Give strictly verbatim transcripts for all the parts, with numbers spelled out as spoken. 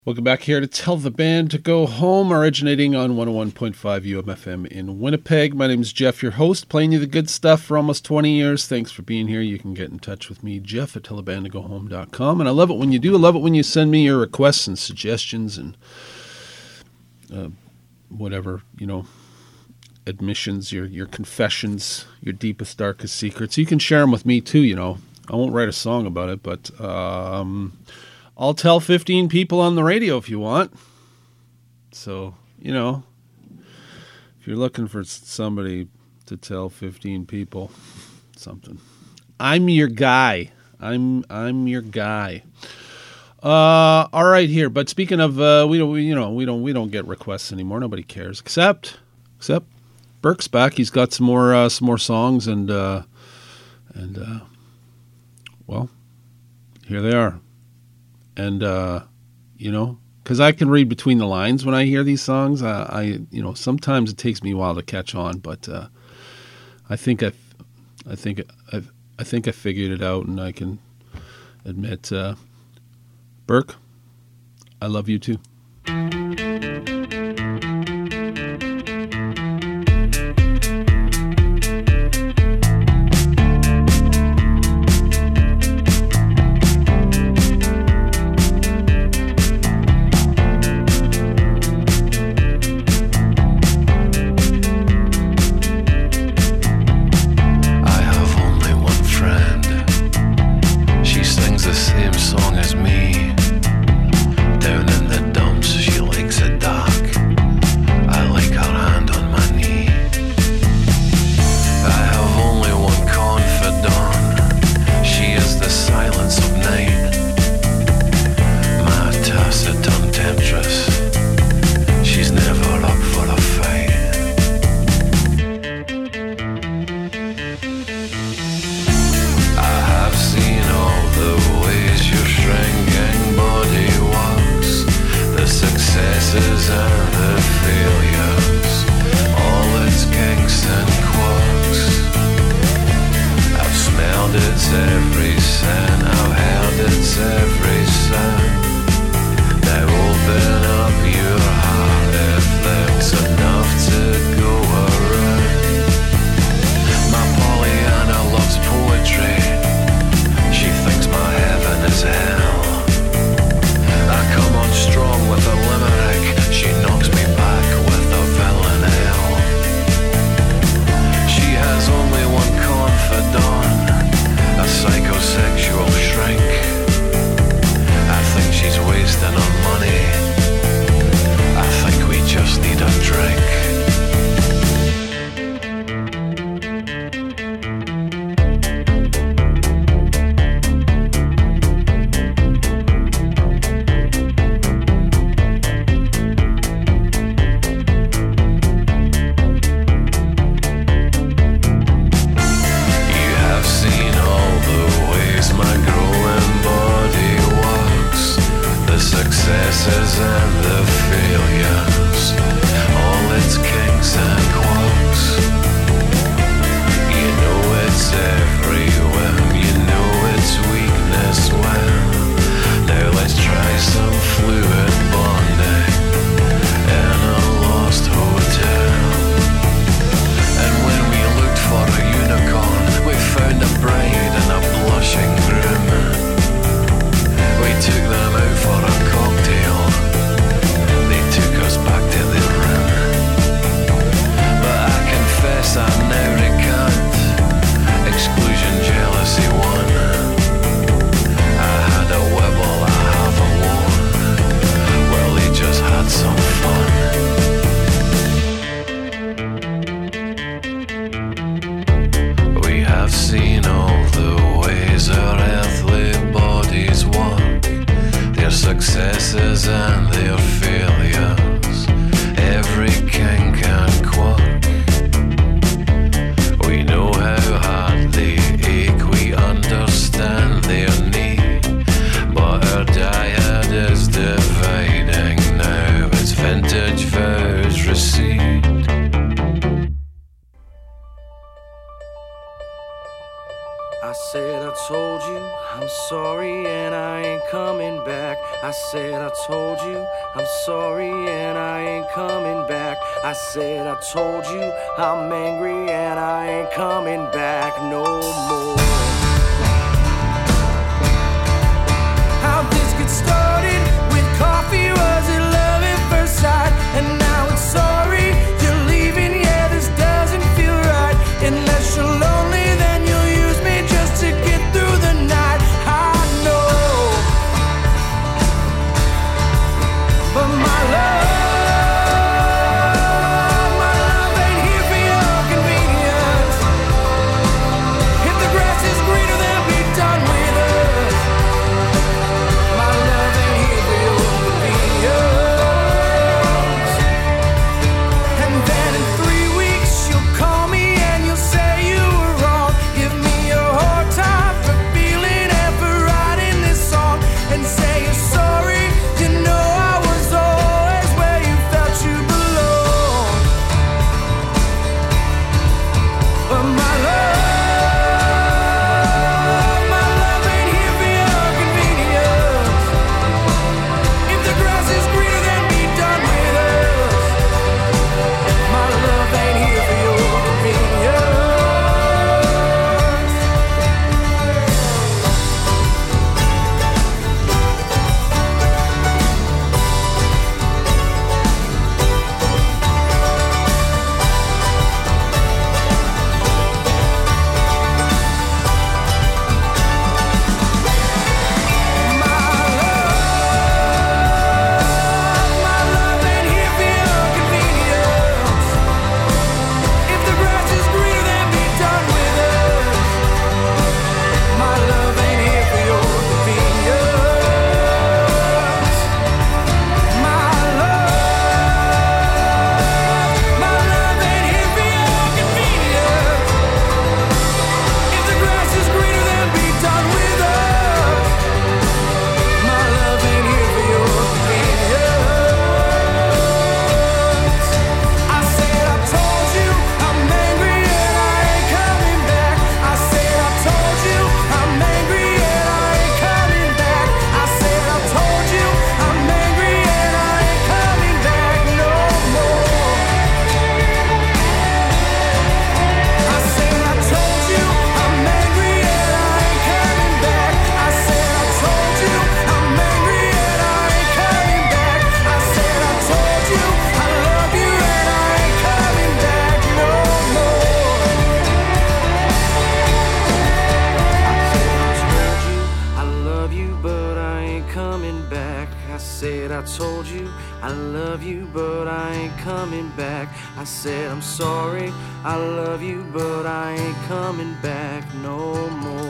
Welcome back here to Tell the Band to Go Home, originating on one oh one point five U M F M in Winnipeg. My name is Jeff, your host, playing you the good stuff for almost twenty years. Thanks for being here. You can get in touch with me, Jeff at tell the band to go home dot com. And I love it when you do. I love it when you send me your requests and suggestions and uh, whatever, you know, admissions, your, your confessions, your deepest, darkest secrets. You can share them with me too, you know. I won't write a song about it, but... Um, I'll tell fifteen people on the radio if you want. So, you know, if you're looking for somebody to tell fifteen people something, I'm your guy. I'm I'm your guy. Uh, all right, here. But speaking of, uh, we don't, we, you know, we don't, we don't get requests anymore. Nobody cares, except, except Burke's back. He's got some more, uh, some more songs, and uh, and uh, well, here they are. And, uh, you know, because I can read between the lines when I hear these songs. I, I you know, sometimes it takes me a while to catch on, but uh, I think I, I think I, I think I figured it out, and I can admit, uh, Burke, I love you too. I said I told you I'm sorry and I ain't coming back. I said I told you I'm sorry and I ain't coming back. I said I told you I'm angry and I ain't coming back no more. How this get started with coffee, was it love at first sight? And now it's sorry you're leaving, yeah, this doesn't feel right. Unless you're lonely, then you'll use me just to get through the night. I know, but my love, my love ain't here for your convenience. If the grass is greener, then be done with us. My love ain't here for your convenience. And then in three weeks you'll call me and you'll say you were wrong. Give me a hard time for feeling and for writing this song. And say you're sorry, you know I was always where you felt you belonged. But my love, my love ain't here for your convenience. If the grass is greener, then be done with us. My love ain't here for your convenience. I told you I love you, but I ain't coming back. I said I'm sorry, I love you, but I ain't coming back no more.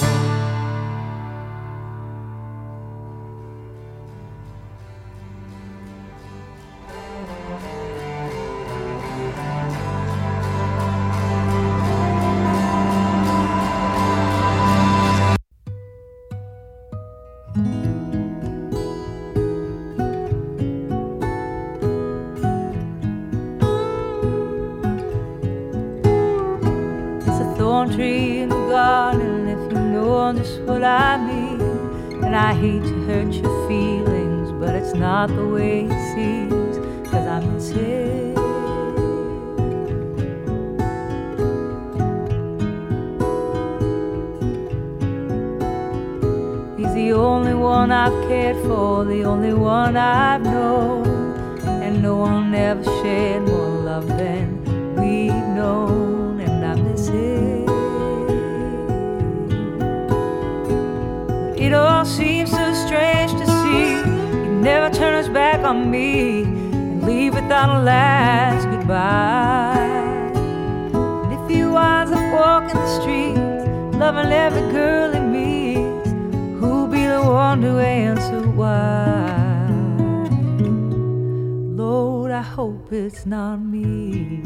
Tree in the garden, if you know just what I mean. And I hate to hurt your feelings, but it's not the way it seems, 'cause I miss it. He's the only one I've cared for, the only one I've known, and no one ever shared more love than we've known, and I miss it. It all seems so strange to see. He never turns back on me and leave without a last goodbye. And if he winds up walking the streets, loving every girl he meets, who'll be the one to answer why? Lord, I hope it's not me.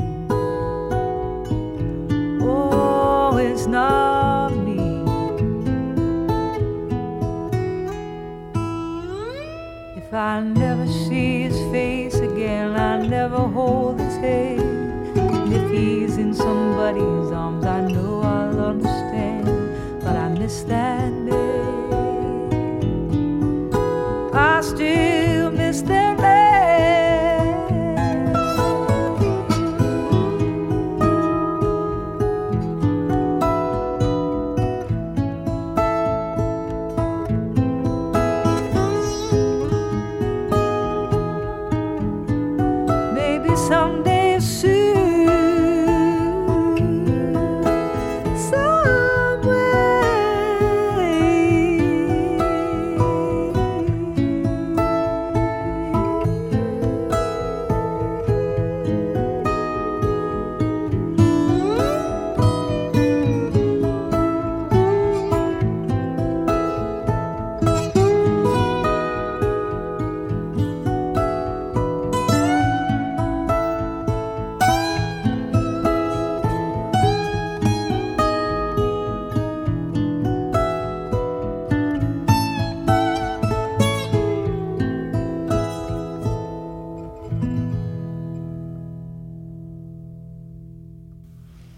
Oh, it's not me. If I never see his face again, I never hold his hand. And if he's in somebody's arms, I know I'll understand. But I miss that day. I still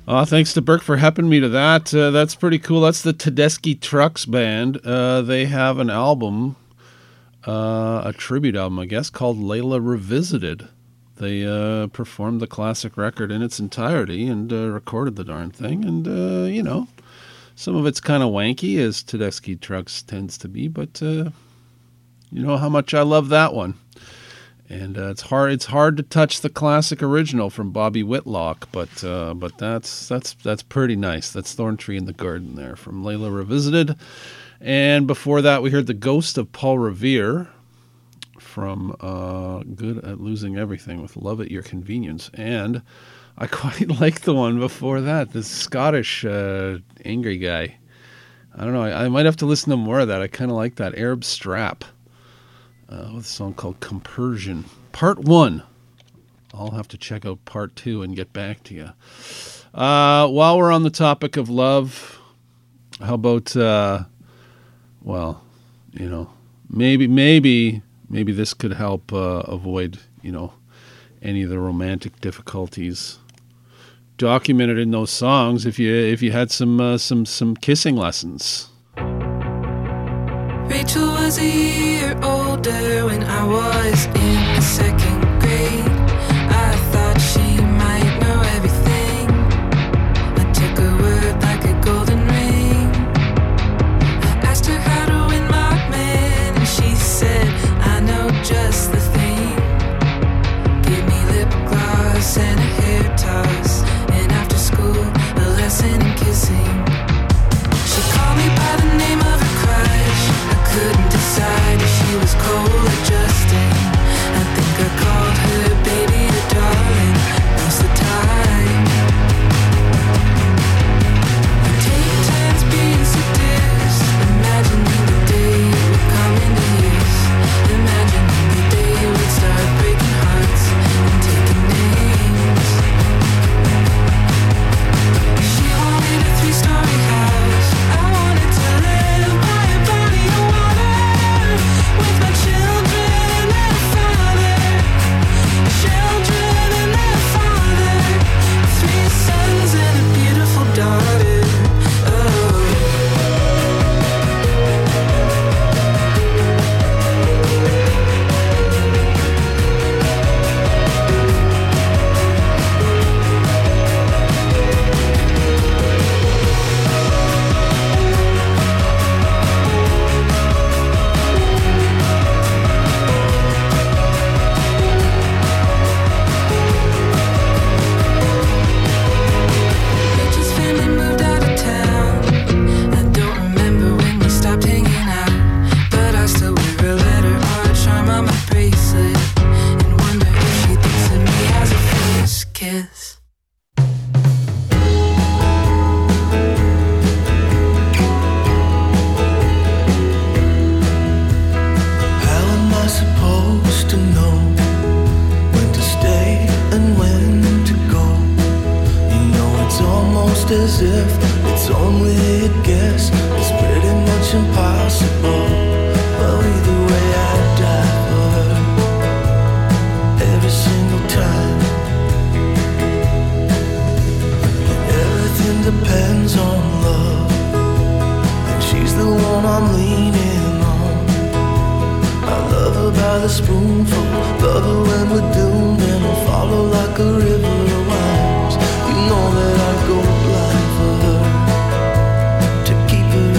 Uh, thanks to Burke for helping me to that. Uh, that's pretty cool. That's the Tedeschi Trucks Band. Uh, they have an album, uh, a tribute album, I guess, called Layla Revisited. They uh, performed the classic record in its entirety and uh, recorded the darn thing. And, uh, you know, some of it's kind of wanky, as Tedeschi Trucks tends to be, but uh, you know how much I love that one. And uh, it's hard. It's hard to touch the classic original from Bobby Whitlock, but uh, but that's that's that's pretty nice. That's Thorn Tree in the Garden there from Layla Revisited. And before that, we heard The Ghost of Paul Revere from uh, Good at Losing Everything with Love at Your Convenience. And I quite like the one before that, this Scottish uh, angry guy. I don't know. I, I might have to listen to more of that. I kind of like that. Arab Strap. Uh, with a song called Compersion. Part one. I'll have to check out part two and get back to you. Uh, while we're on the topic of love, how about, uh, well, you know, maybe, maybe, maybe this could help uh, avoid, you know, any of the romantic difficulties documented in those songs. If you if you had some uh, some some kissing lessons. Rachel was a year older when I was in the second grade. I thought she might know everything. I took her word like a golden ring. I asked her how to win my man, and she said, I know just the thing. Give me lip gloss and a hair toss, and after school, a lesson in kissing. She called me by the name of her crush. Couldn't decide if she was cold or Justin. I think I called her baby or darling most of the time. We take turns being seduced, imagining the day would come into use, imagining the day we'd start breaking hearts and taking names. She wanted a three-story house. I wanted to live by a body of water with my children and their father, children and their father, three sons and a beautiful daughter. Oh. Rachel's family moved out of town. I don't remember when we stopped hanging out, but I still wear a letter or a charm on my bracelet and wonder if she thinks of me as a first kiss. How am I supposed to know when to stay and when to go? You know it's almost as if it's only a guess. It's pretty much impossible. Well, either way I'd die for her every single time. And everything depends on love, and she's the one I'm leaning on. I love her by the spoonful, love her when we're doomed, and I'll follow like a river of wines. You know that I'd go blind for her, to keep her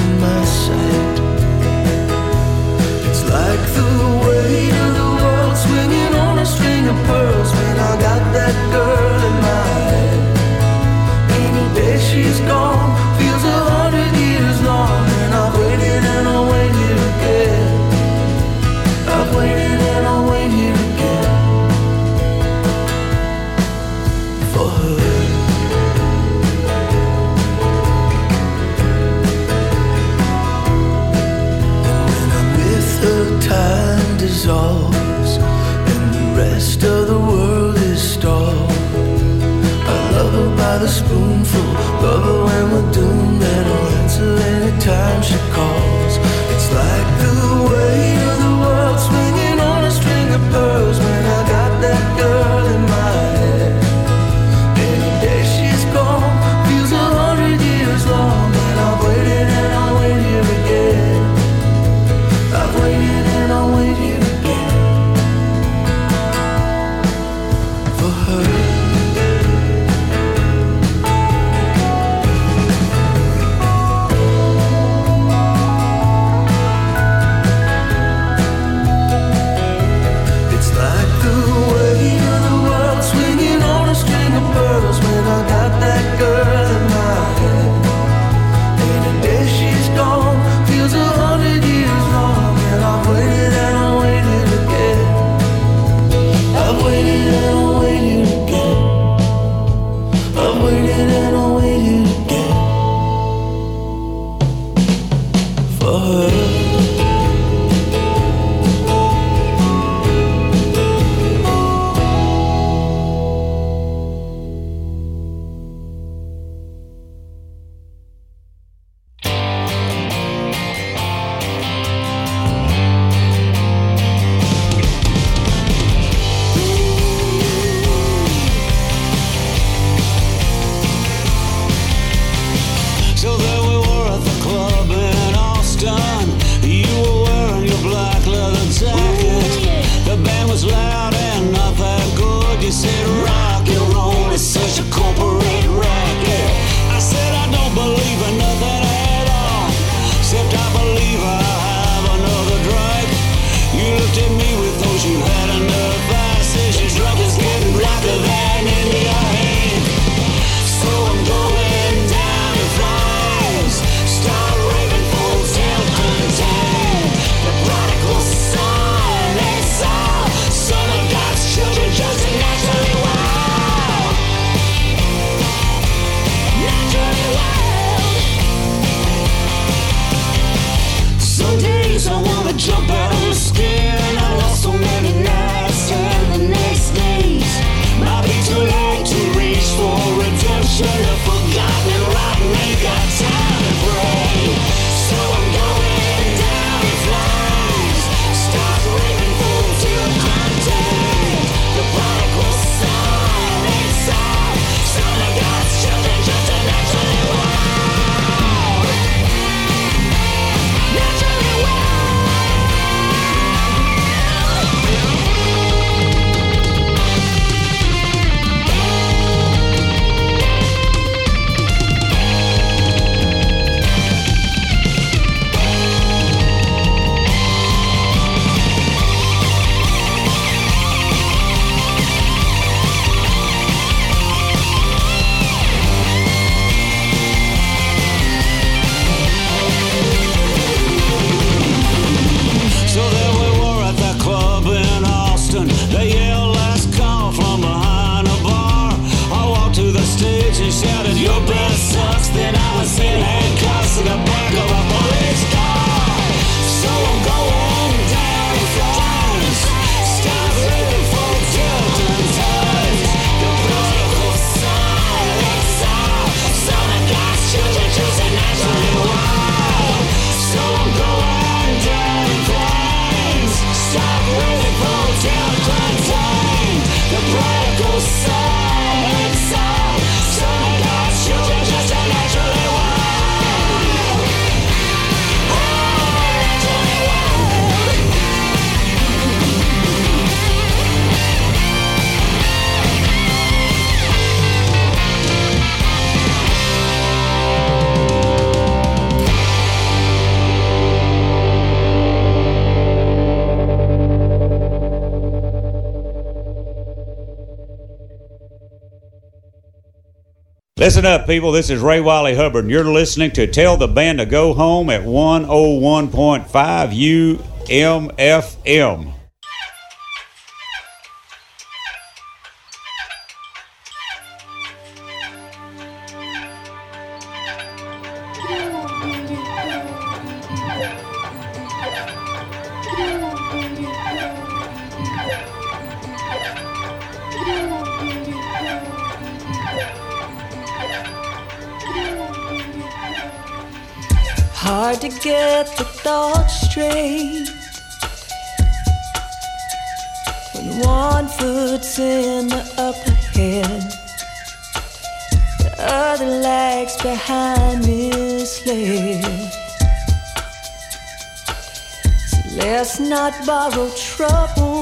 Boston, they yell last call from behind a bar. I walked to the stage and shouted, your breath sucks. Then I was in handcuffs in the back of a police car. So I'm going down in flames. Stop living for children times. The prodigal son, it's all. Son of God's children choosing naturally wild. So I'm going down in flames. Stop living for children times. The prodigal son, it's all. Son of God's children just naturally wild. Listen up, people. This is Ray Wiley Hubbard, and you're listening to Tell the Band to Go Home at one oh one point five U M F M. Hard to get the thoughts straight when one foot's in the upper hand, the other lags behind misled. So let's not borrow trouble.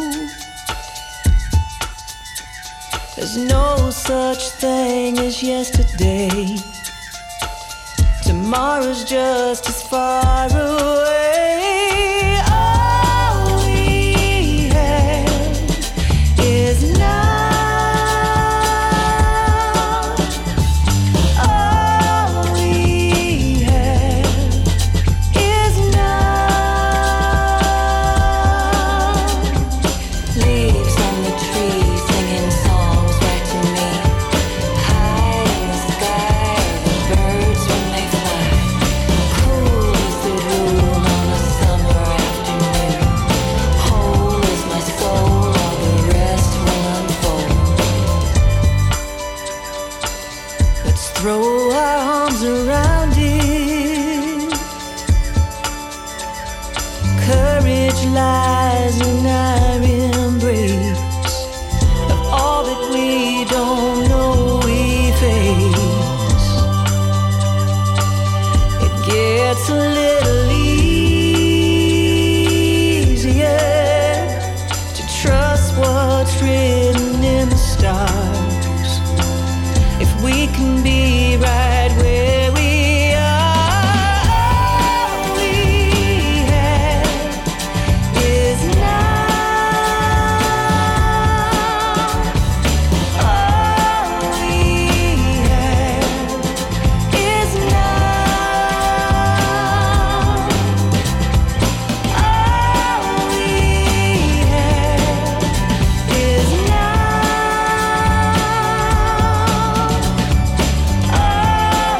There's no such thing as yesterday. Tomorrow's just as far away. All we have is now. All we have is now. Leaves on the tree singing songs back to me. High in the sky, the birds when they fly. Cool as the room on a summer afternoon. Whole is my soul, all the rest will unfold. Let's throw our arms around it. Courage lies in our embrace of all that we don't know we face. It gets a little easier to trust what's written in the stars. If we can be right where we are, all we have is now. All we have is now. All we have is now. All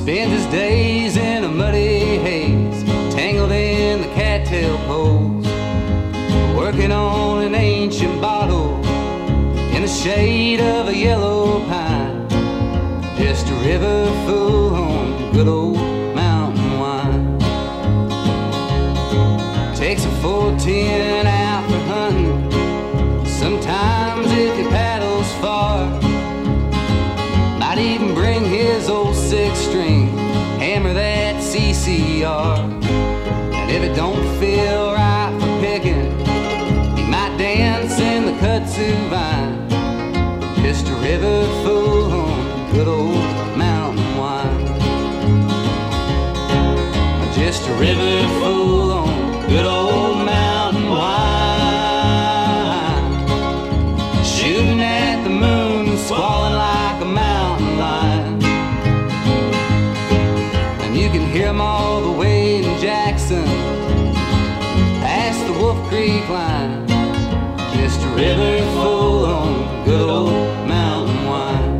spends his days in a muddy haze, tangled in the cattail poles, working on an ancient bottle in the shade of a yellow pine. Just a river full on good old mountain wine. Takes a four-ten out for hunting. Sometimes if he paddles far, might even bring his old six-string, hammer that C C R. And if it don't feel right for picking, he might dance in the kudzu vine. Just a river full on good old mountain wine. Just a river full on good old mountain wine. Shooting at the moon, squalling like a mountain lion. And you can hear them all the way in Jackson, past the Wolf Creek line. Just a river full on good old mountain wine.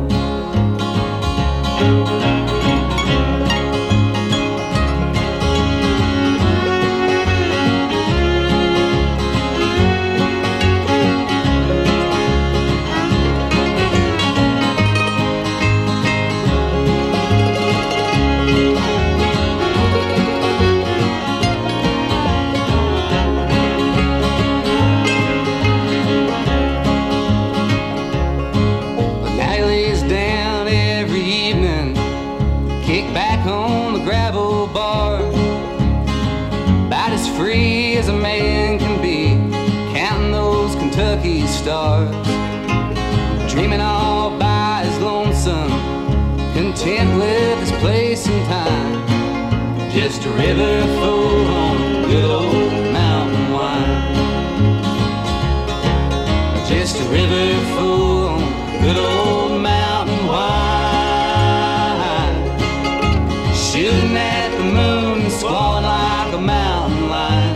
As a man can be, counting those Kentucky stars, dreaming all by his lonesome, content with his place and time. Just a river full on good old mountain wine. Just a river full on good old mountain wine. Shooting at the moon, squalling like a mountain lion.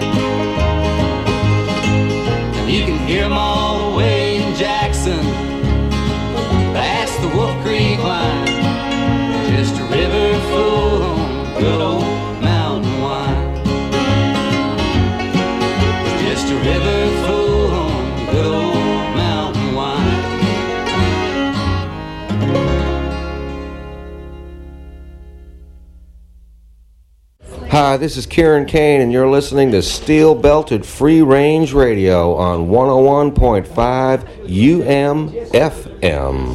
You can hear them all the way in Jackson, past the Wolf Creek line. Just a river full on good old mountain wine. Just a river full on good old mountain wine. Hi, this is Kieran Kane, and you're listening to Steel Belted Free Range Radio on one oh one point five U M F M.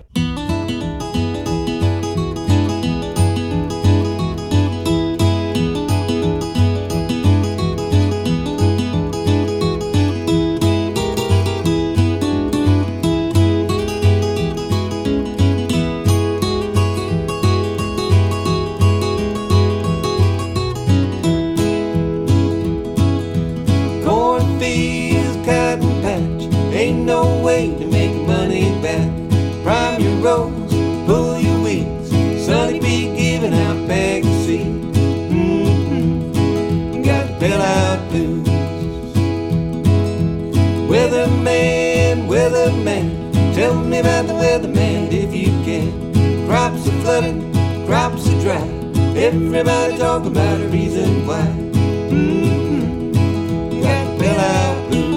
Everybody talk about a reason why. Mm-hmm. Got bailout blues.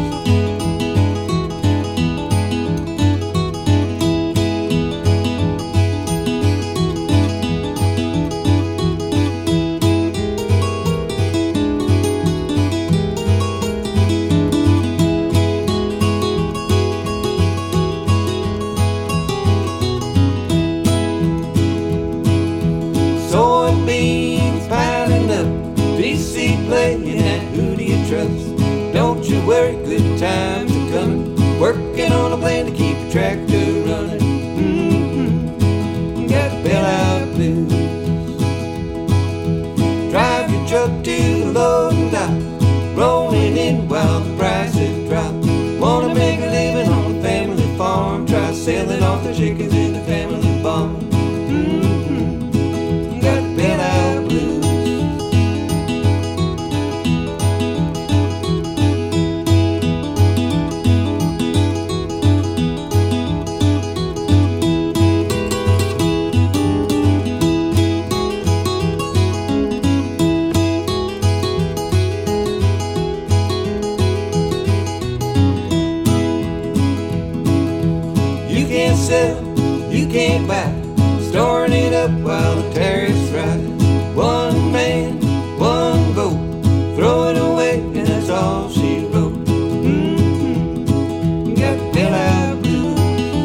Worry, good times are coming. Working on a plan to keep the tractor running. Mm-hmm. Got bailout blues. Drive your truck to the loading dock, rolling in while the prices drop. Wanna make a living on a family farm, try selling off the chickens in the family barn. Mm-hmm. Got bailout blues. up while the terrorists ride. One man, one vote, throw it away, and that's all she wrote. Mm-hmm. Got the bailout blues.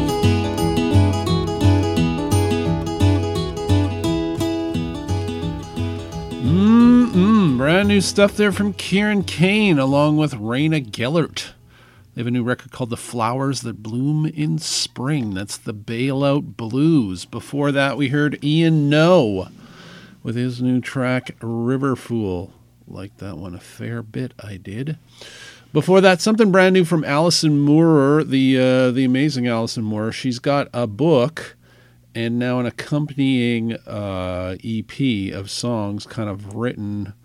Mm-mm. Brand new stuff there from Kieran Kane along with Raina Gellert. They have a new record called The Flowers That Bloom in Spring. That's the Bailout Blues. Before that, we heard Ian No with his new track, River Fool. Like that one a fair bit, I did. Before that, something brand new from Alison Moorer, the, uh, the amazing Alison Moorer. She's got a book and now an accompanying uh, E P of songs kind of written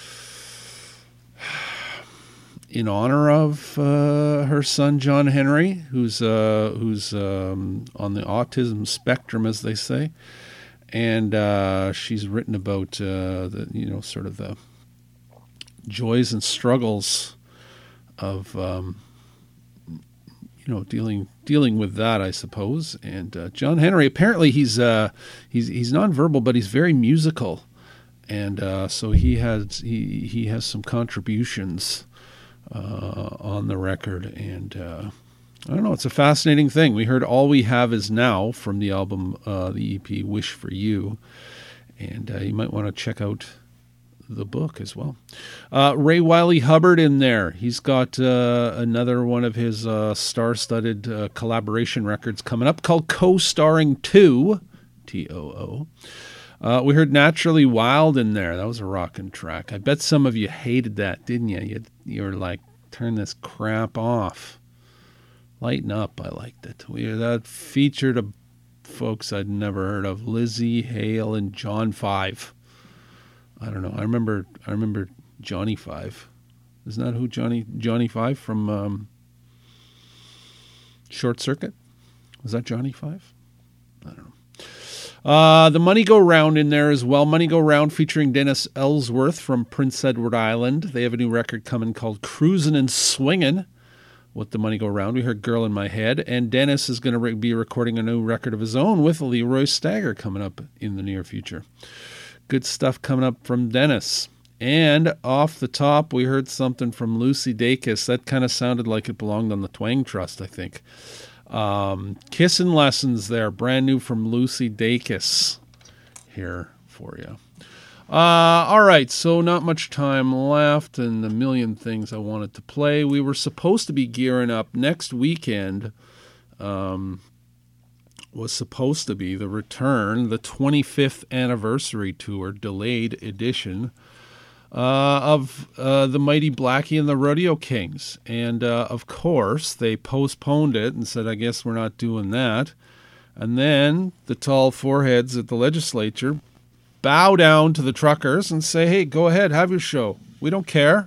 in honor of uh, her son John Henry, who's uh, who's um, on the autism spectrum, as they say, and uh, she's written about uh, the you know sort of the joys and struggles of um, you know dealing dealing with that, I suppose. And uh, John Henry, apparently he's uh, he's he's nonverbal, but he's very musical, and uh, so he has he he has some contributions Uh, on the record, and uh, I don't know, it's a fascinating thing. We heard All We Have Is Now from the album, uh, the E P Wish for You, and uh, you might want to check out the book as well. Uh, Ray Wiley Hubbard in there. He's got uh, another one of his uh, star-studded uh, collaboration records coming up called Co-Starring two, T O O. Uh, we heard Naturally Wild in there. That was a rockin' track. I bet some of you hated that, didn't you? You, you were like, turn this crap off. Lighten up. I liked it. We that featured a folks I'd never heard of, Lizzie Hale and John Five. I don't know. I remember. I remember Johnny Five. Isn't that who Johnny Johnny Five from um, Short Circuit? Was that Johnny Five? I don't know. Uh, the Money Go Round in there as well. Money Go Round featuring Dennis Ellsworth from Prince Edward Island. They have a new record coming called Cruisin' and Swingin' with the Money Go Round. We heard Girl in My Head. And Dennis is going to re- be recording a new record of his own with Leroy Stagger coming up in the near future. Good stuff coming up from Dennis. And off the top, we heard something from Lucy Dacus. That kind of sounded like it belonged on the Twang Trust, I think. Um, Kissin' Lessons there, brand new from Lucy Dacus here for you. Uh, all right, so not much time left and a million things I wanted to play. We were supposed to be gearing up next weekend. Um, was supposed to be the return, the twenty-fifth anniversary tour, delayed edition, Uh, of uh, the Mighty Blackie and the Rodeo Kings. And, uh, of course, they postponed it and said, I guess we're not doing that. And then the tall foreheads at the legislature bow down to the truckers and say, hey, go ahead, have your show. We don't care.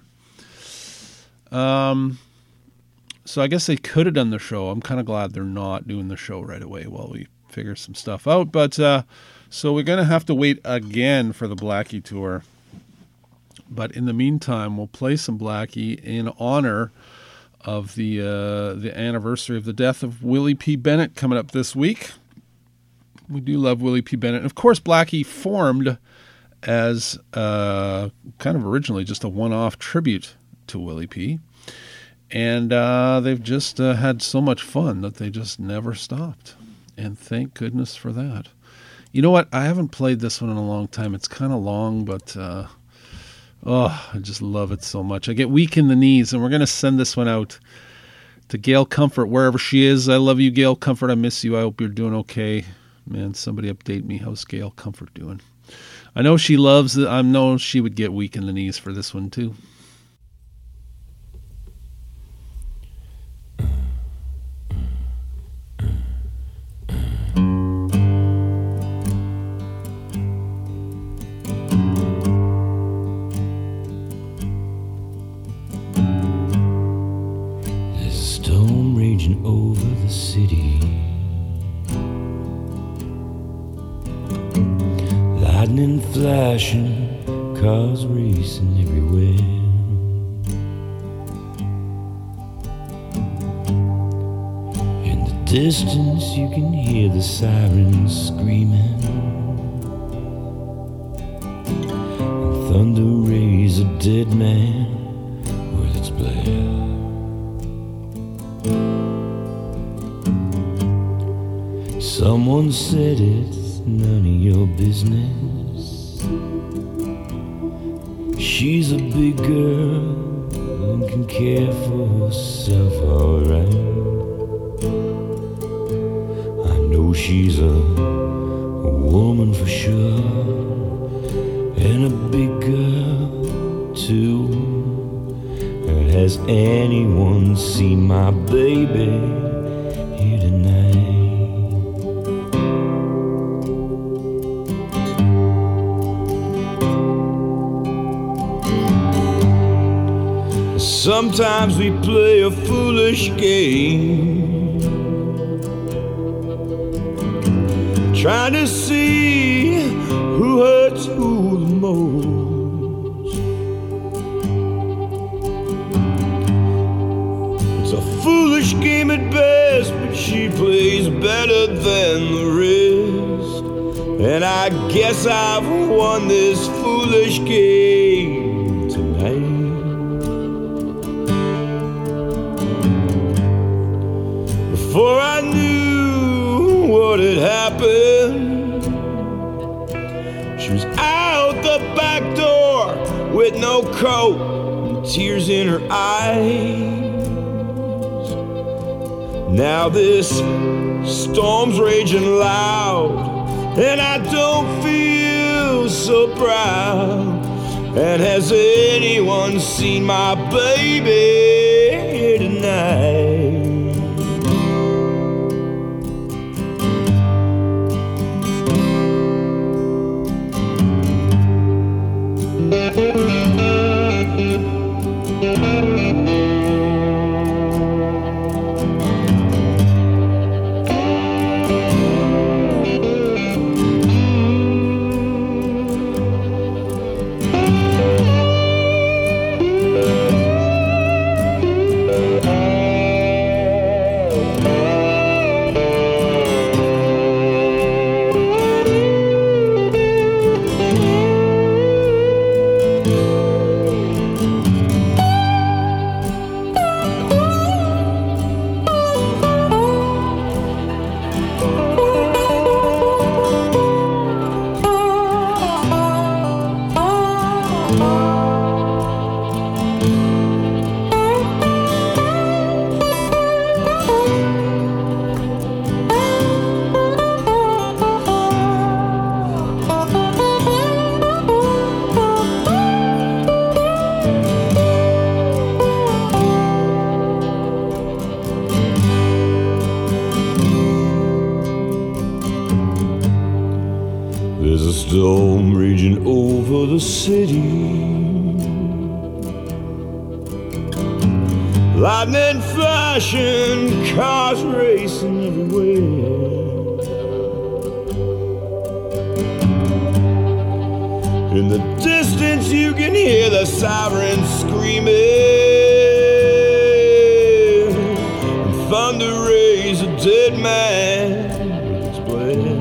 Um, so I guess they could have done the show. I'm kind of glad they're not doing the show right away while we figure some stuff out. But uh, so we're going to have to wait again for the Blackie tour. But in the meantime, we'll play some Blackie in honor of the uh, the anniversary of the death of Willie P. Bennett coming up this week. We do love Willie P. Bennett. And of course, Blackie formed as uh, kind of originally just a one-off tribute to Willie P. And uh, they've just uh, had so much fun that they just never stopped. And thank goodness for that. You know what? I haven't played this one in a long time. It's kind of long, but... Uh, Oh, I just love it so much. I get weak in the knees, and we're going to send this one out to Gail Comfort, wherever she is. I love you, Gail Comfort. I miss you. I hope you're doing okay. Man, somebody update me. How's Gail Comfort doing? I know she loves it. I know she would get weak in the knees for this one, too. Over the city, lightning flashing, cars racing everywhere. In the distance you can hear the sirens screaming. dead man with its blare. Someone said it's none of your business. She's a big girl and can care for herself alright. I know she's a, a woman for sure, and a big girl too. And has anyone seen my baby here tonight? Sometimes we play a foolish game, trying to see who hurts who the most. It's a foolish game at best, but she plays better than the rest. And I guess I've won this foolish game tonight. Before I knew what had happened, she was out the back door with no coat and tears in her eyes. Now this storm's raging loud, and I don't feel so proud. And has anyone seen my baby here tonight? There's a storm raging over the city, lightning flashing, cars racing everywhere. In the distance you can hear the sirens screaming, and thunder raise a dead man with its blade.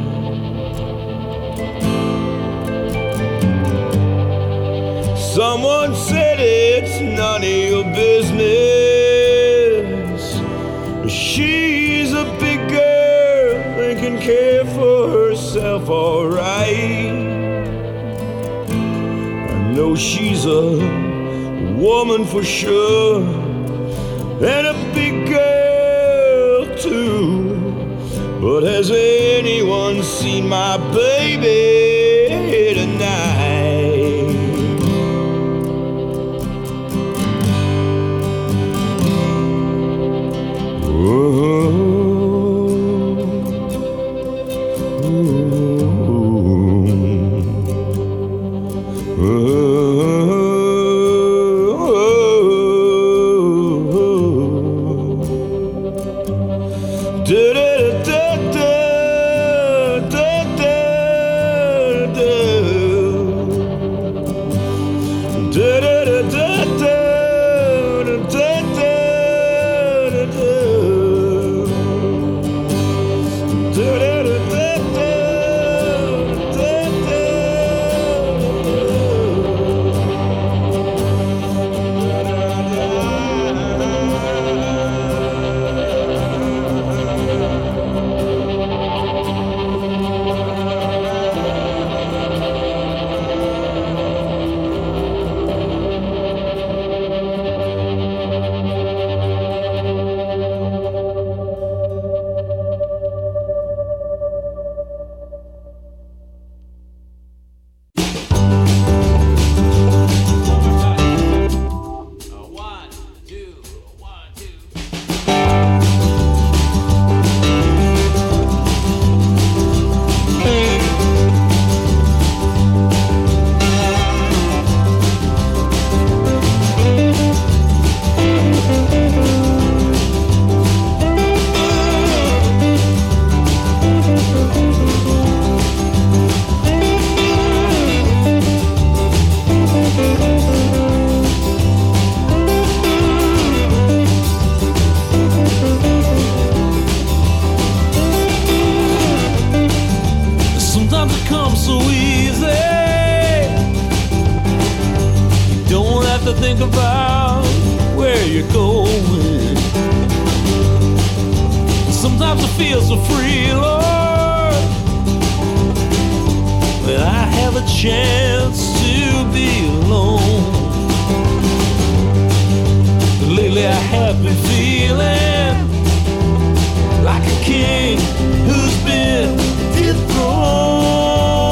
Someone said it's none of your business. She's a big girl and can care for herself alright. I know she's a woman for sure, and a big girl too. But has anyone seen my baby tonight? think about where you're going. Sometimes I feel so free, Lord, that I have a chance to be alone. But lately I have been feeling like a king who's been dethroned.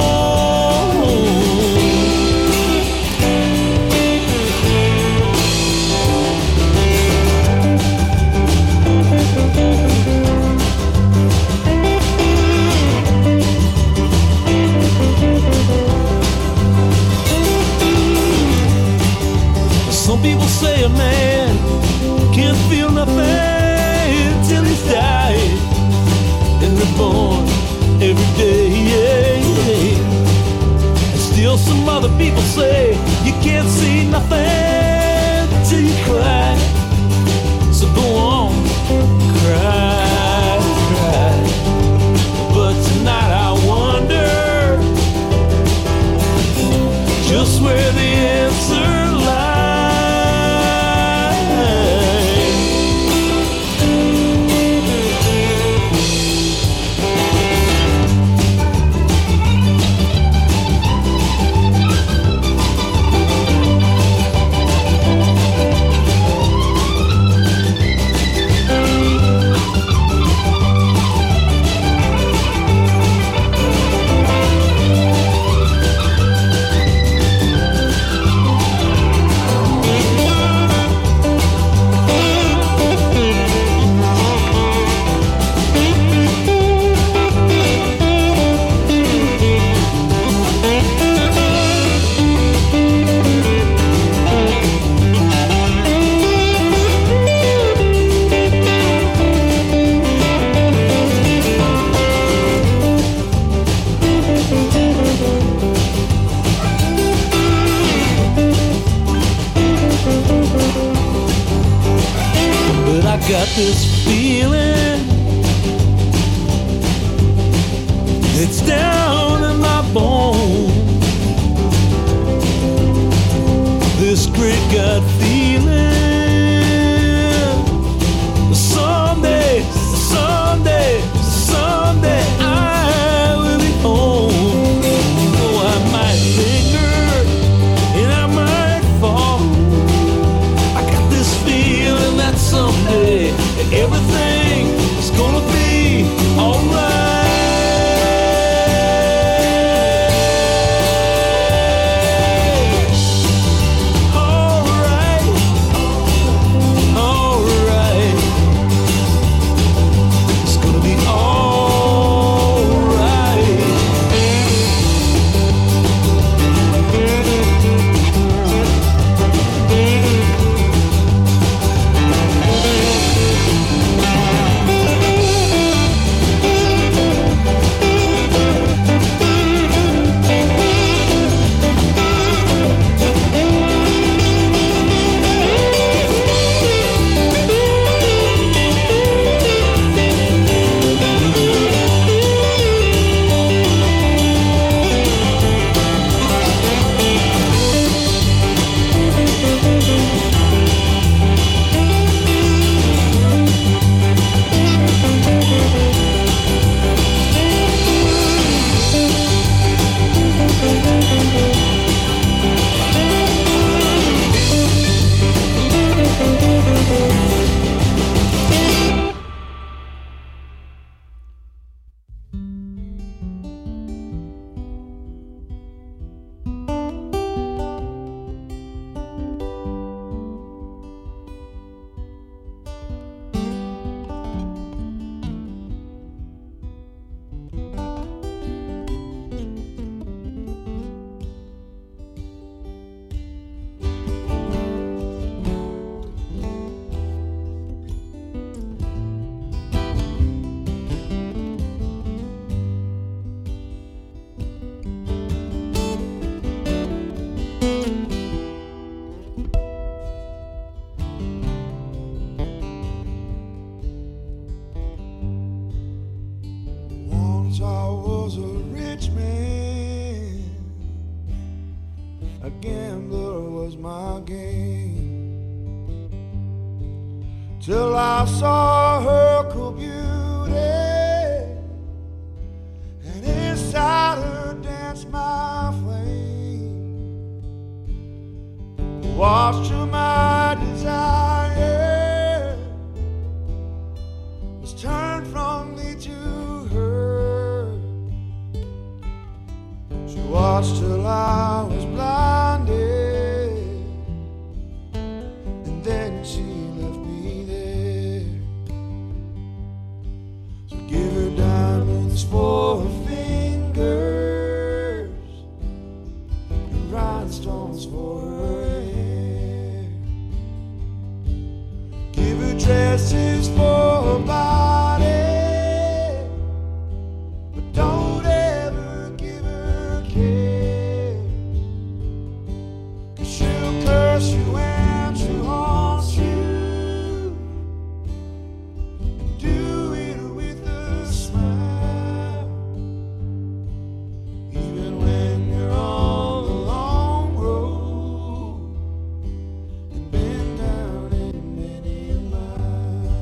Some people say a man can't feel nothing till he's died and reborn every day. Yeah, yeah. And still some other people say you can't see nothing till you cry. So go on, cry, cry. But tonight I wonder just where the answer lies. Got this feeling, it's down in my bones. This great gut feeling, someday, someday, someday I will be home. Oh, I might linger and I might fall. I got this feeling that someday everything A gambler was my game, till I saw her cool beauty, and inside her danced my flame. Watched her my desire was turned from me to her. She watched till I was blinded, and then she left me there. So give her diamonds for her fingers and rhinestones for her hair. Give her dresses for her body, but don't ever give her care, 'cause she'll curse you and she'll haunt you, and do it with a smile. Even when you're on the long road and been down in many a mile.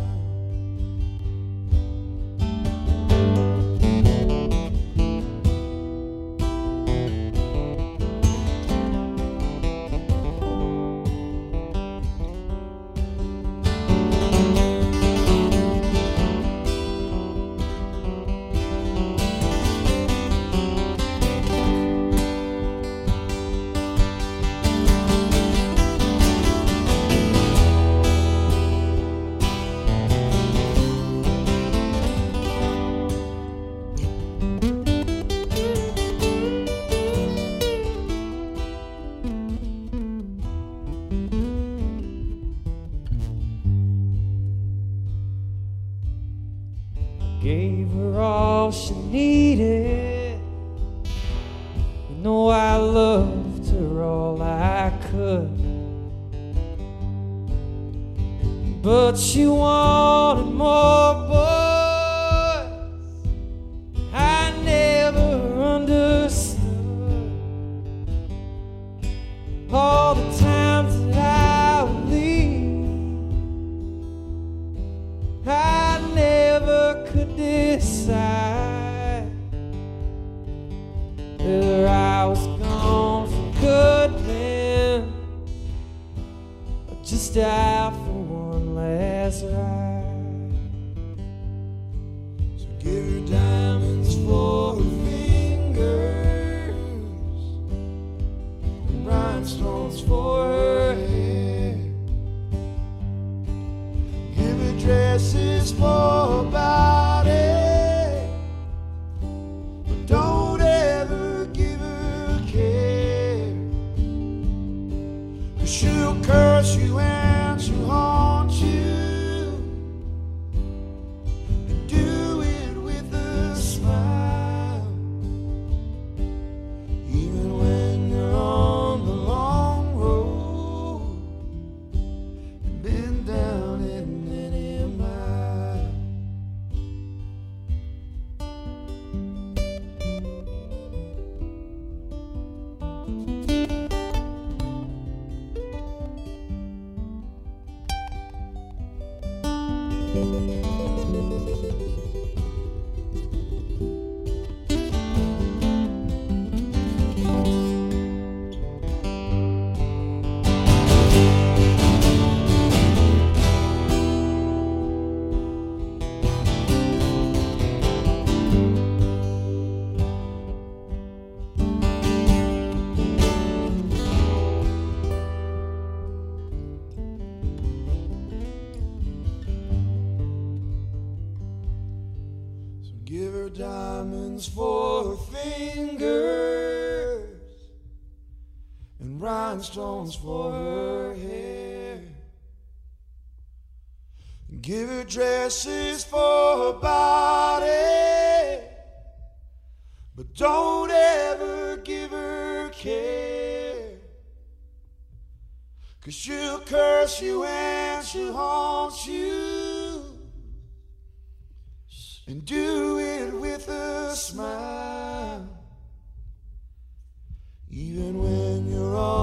Gave her all she needed. You know I loved her all I could, but she wanted more boys. I never understood all the times that I would leave. I never could decide whether I was gone for good then, or just out for one last ride. So give her diamonds for her fingers and rhinestones for her hair. Give her dresses for her body, but don't ever give her care, 'cause she'll curse you and she'll haunt you, and do it with a smile. Even when you're on the long road and been down in many a mile. So give her diamonds for her fingers and rhinestones for her hair. Give her dresses for her body, but don't ever give her care, 'cause she'll curse you and she'll haunt you, and do it with a smile. Even when you're all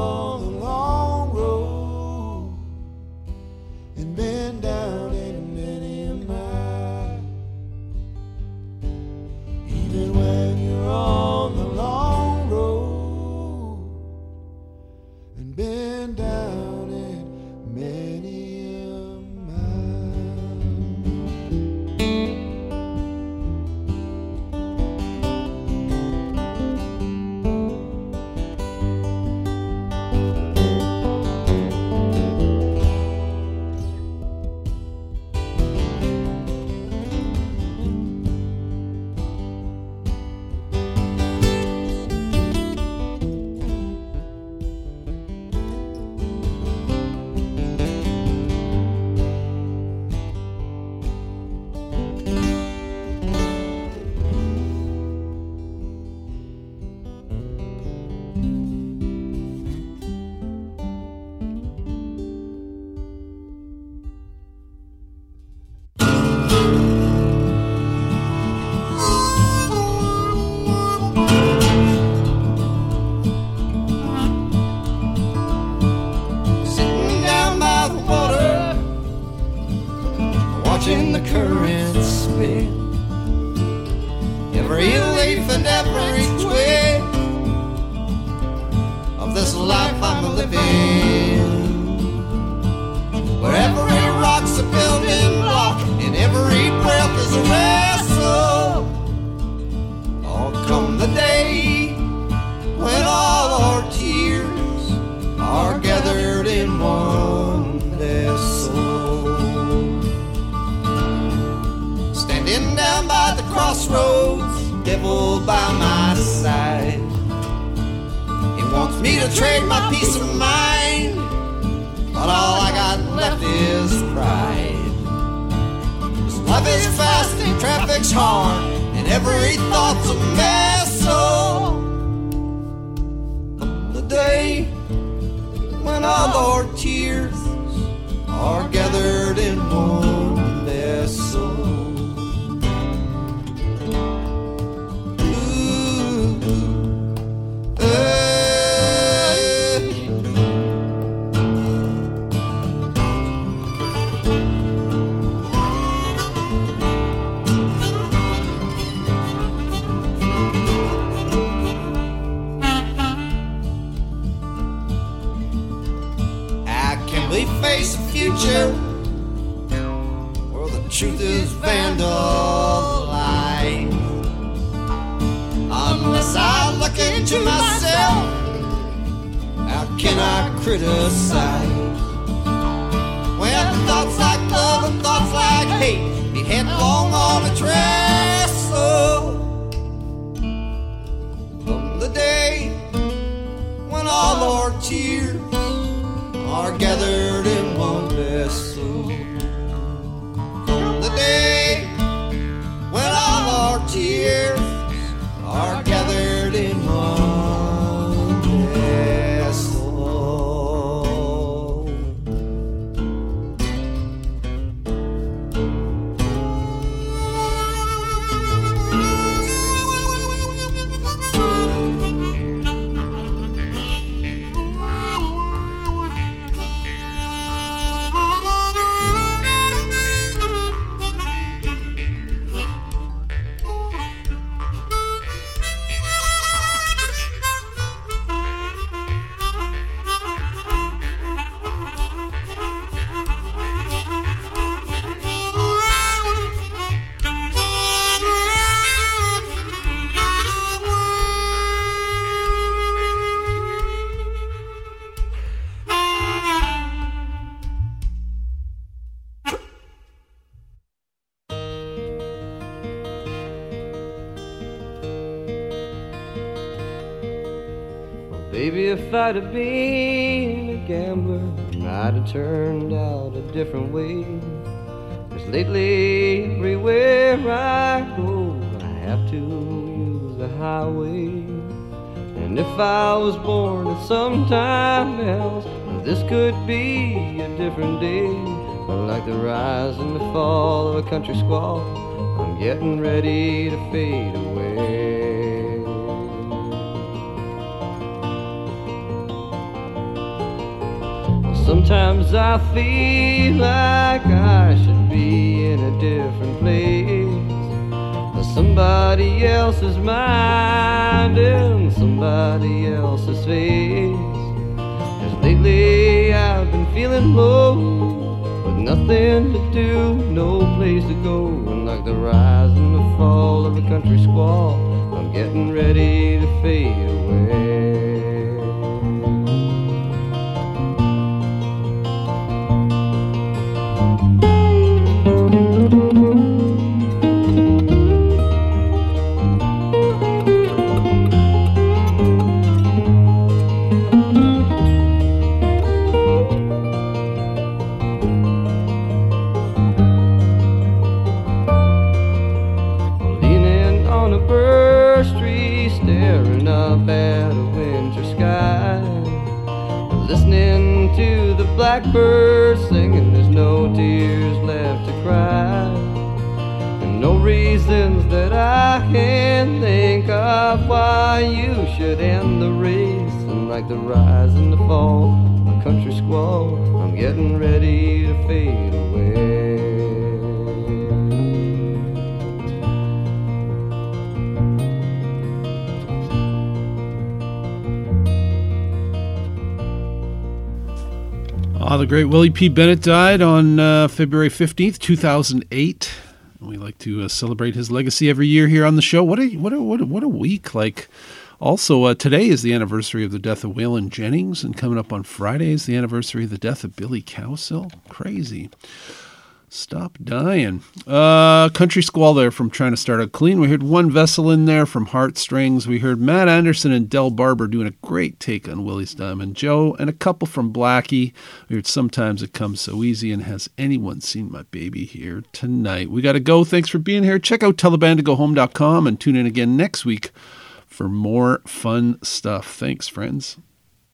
wants me to trade my peace of mind, but all I got left is pride. 'Cause life is fast and traffic's hard, and every thought's a mess. So the day when all our tears are gathered in one vessel. Face a future where the truth is vandalized. Unless I look into myself, how can I criticize? When thoughts like love and thoughts like hate be headlong on a trestle. From the day when all our tears are gathered in one vessel. The day when all our tears are gathered in one vessel. Baby, if I'd have been a gambler, I'd have turned out a different way. 'Cause lately, everywhere I go, I have to use the highway. And if I was born at some time else, this could be a different day. But like the rise and the fall of a country squaw, I'm getting ready to fade away. Sometimes I feel like I should be in a different place, somebody else's mind and somebody else's face. 'Cause lately I've been feeling low, with nothing to do, no place to go. And like the rise and the fall of a country squaw, I'm getting ready to fade away. Staring up at a winter sky, listening to the blackbirds singing. There's no tears left to cry, and no reasons that I can think of why you should end the race. And like the rise and the fall of a country squaw, I'm getting ready to fade away. Ah, the great Willie P. Bennett died on uh, February fifteenth, two thousand eight. We like to uh, celebrate his legacy every year here on the show. What a what a what a, what a week! Like, also uh, today is the anniversary of the death of Waylon Jennings, and coming up on Friday is the anniversary of the death of Billy Cowsill. Crazy. Stop Dying. Uh, Country Squall there from Trying to Start Out Clean. We heard One Vessel in there from Heartstrings. We heard Matt Anderson and Del Barber doing a great take on Willie's Diamond Joe, and a couple from Blackie. We heard Sometimes It Comes So Easy and Has Anyone Seen My Baby Here Tonight. We got to go. Thanks for being here. Check out tell the band to go home dot com and tune in again next week for more fun stuff. Thanks, friends.